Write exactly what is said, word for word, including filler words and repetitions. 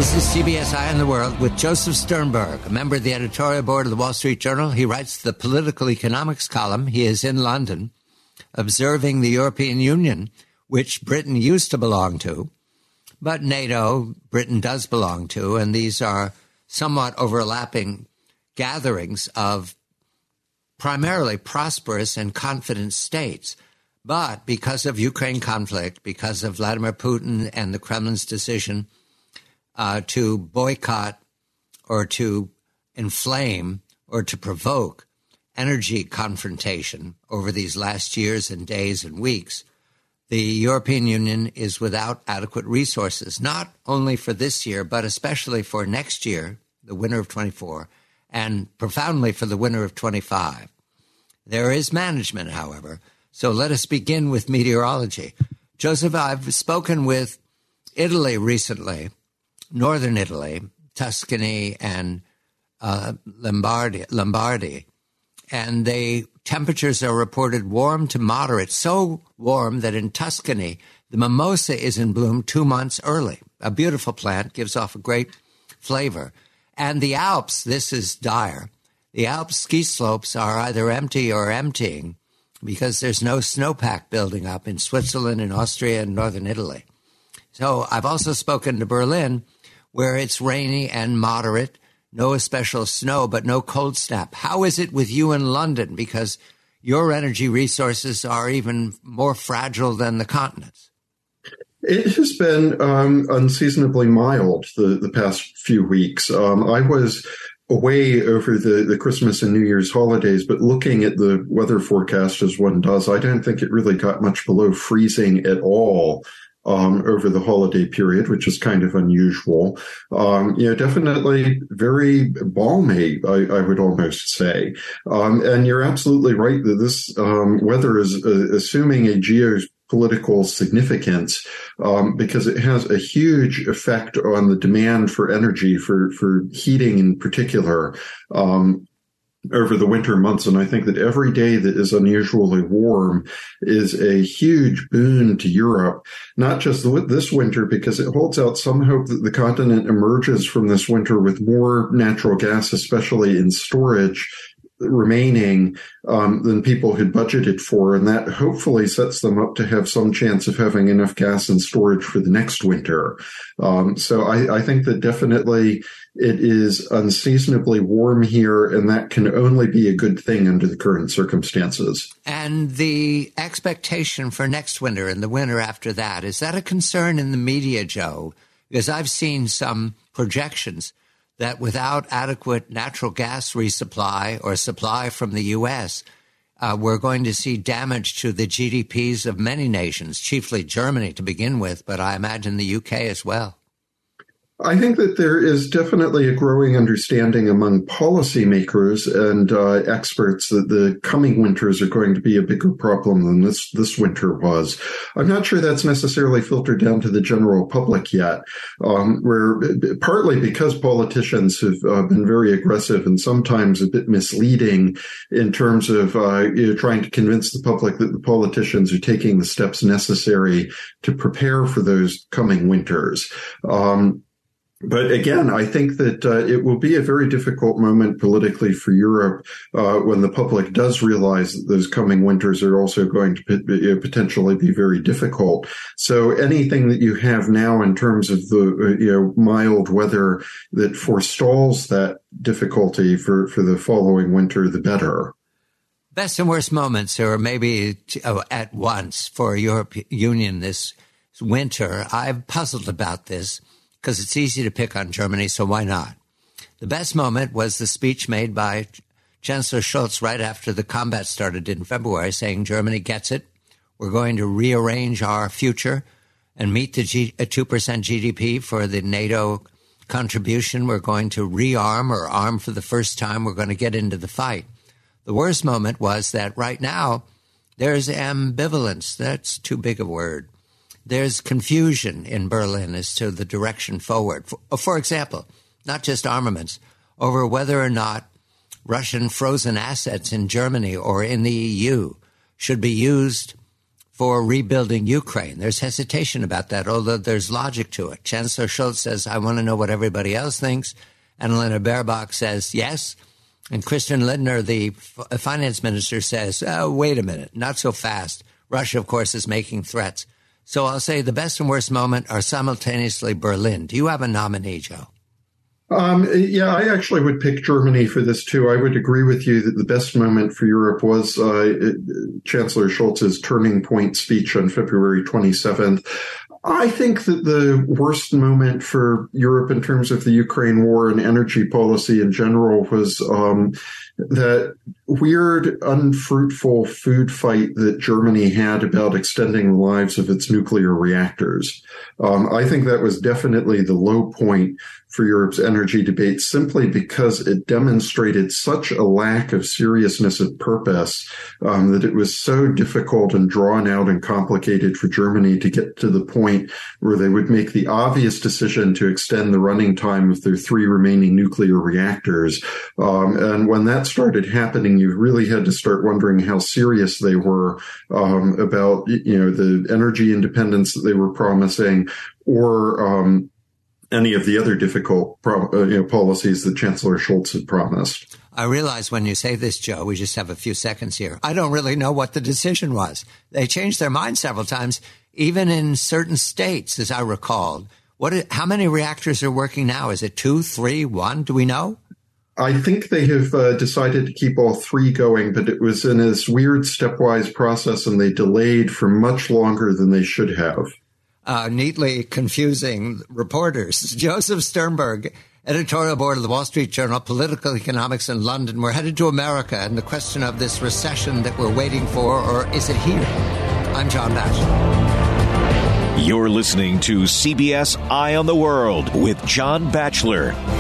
This is C B S Eye on the World with Joseph Sternberg, a member of the editorial board of the Wall Street Journal. He writes the political economics column. He is in London observing the European Union, which Britain used to belong to, but NATO, Britain does belong to, and these are somewhat overlapping gatherings of primarily prosperous and confident states. But because of Ukraine conflict, because of Vladimir Putin and the Kremlin's decision uh, to boycott or to inflame or to provoke energy confrontation over these last years and days and weeks, the European Union is without adequate resources, not only for this year, but especially for next year, the winter of twenty-four, and profoundly for the winter of twenty-five. There is management, however. So let us begin with meteorology. Joseph, I've spoken with Italy recently, northern Italy, Tuscany and uh, Lombardy, Lombardy, and the temperatures are reported warm to moderate, so warm that in Tuscany, the mimosa is in bloom two months early. A beautiful plant, gives off a great flavor. And the Alps, this is dire. The Alps ski slopes are either empty or emptying because there's no snowpack building up in Switzerland and Austria and northern Italy. So I've also spoken to Berlin, where it's rainy and moderate, no special snow, but no cold snap. How is it with you in London? Because your energy resources are even more fragile than the continent's. It has been um, unseasonably mild the, the past few weeks. Um, I was away over the, the Christmas and New Year's holidays, but looking at the weather forecast as one does, I don't think it really got much below freezing at all um, over the holiday period, which is kind of unusual. Um, you know, definitely very balmy, I, I would almost say. Um, and you're absolutely right that this um, weather is uh, assuming a geopolitical significance um, because it has a huge effect on the demand for energy, for, for heating in particular, um, over the winter months. And I think that every day that is unusually warm is a huge boon to Europe, not just this winter, because it holds out some hope that the continent emerges from this winter with more natural gas, especially in storage, remaining um, than people had budgeted for, and that hopefully sets them up to have some chance of having enough gas in storage for the next winter. Um, so I, I think that definitely it is unseasonably warm here, and that can only be a good thing under the current circumstances. And the expectation for next winter and the winter after that, is that a concern in the media, Joe? Because I've seen some projections that without adequate natural gas resupply or supply from the U S, uh, we're going to see damage to the G D Ps of many nations, chiefly Germany to begin with, but I imagine the U K as well. I think that there is definitely a growing understanding among policymakers and uh, experts that the coming winters are going to be a bigger problem than this, this winter was. I'm not sure that's necessarily filtered down to the general public yet, um, where partly because politicians have uh, been very aggressive and sometimes a bit misleading in terms of uh, you know, trying to convince the public that the politicians are taking the steps necessary to prepare for those coming winters. Um, But again, I think that uh, it will be a very difficult moment politically for Europe uh, when the public does realize that those coming winters are also going to p- potentially be very difficult. So anything that you have now in terms of the uh, you know mild weather that forestalls that difficulty for, for the following winter, the better. Best and worst moments, or maybe oh, at once, for European Union this winter. I've puzzled about this, because it's easy to pick on Germany, so why not? The best moment was the speech made by Chancellor Scholz right after the combat started in February, saying Germany gets it. We're going to rearrange our future and meet the G- two percent G D P for the NATO contribution. We're going to rearm or arm for the first time. We're going to get into the fight. The worst moment was that right now there's ambivalence. That's too big a word. There's confusion in Berlin as to the direction forward. For, for example, not just armaments, over whether or not Russian frozen assets in Germany or in the E U should be used for rebuilding Ukraine. There's hesitation about that, although there's logic to it. Chancellor Scholz says, I want to know what everybody else thinks. Annalena Baerbock says, yes. And Christian Lindner, the f- finance minister, says, oh, wait a minute, not so fast. Russia, of course, is making threats. So I'll say the best and worst moment are simultaneously Berlin. Do you have a nominee, Joe? Um, yeah, I actually would pick Germany for this, too. I would agree with you that the best moment for Europe was uh, Chancellor Scholz's turning point speech on February twenty-seventh. I think that the worst moment for Europe in terms of the Ukraine war and energy policy in general was um, that weird, unfruitful food fight that Germany had about extending the lives of its nuclear reactors. Um, I think that was definitely the low point for Europe's energy debate, simply because it demonstrated such a lack of seriousness of purpose um, that it was so difficult and drawn out and complicated for Germany to get to the point where they would make the obvious decision to extend the running time of their three remaining nuclear reactors. Um, and when that started happening, you really had to start wondering how serious they were um, about, you know, the energy independence that they were promising, or um, any of the other difficult pro- uh, you know, policies that Chancellor Scholz had promised. I realize when you say this, Joe, we just have a few seconds here. I don't really know what the decision was. They changed their mind several times, even in certain states, as I recalled. What? Is, how many reactors are working now? Is it two, three, one? Do we know? I think they have uh, decided to keep all three going, but it was in this weird stepwise process, and they delayed for much longer than they should have. Uh, neatly confusing reporters. Joseph Sternberg, editorial board of the Wall Street Journal, Political Economics in London. We're headed to America, and the question of this recession that we're waiting for, or is it here? I'm John Batchelor. You're listening to C B S Eye on the World with John Batchelor.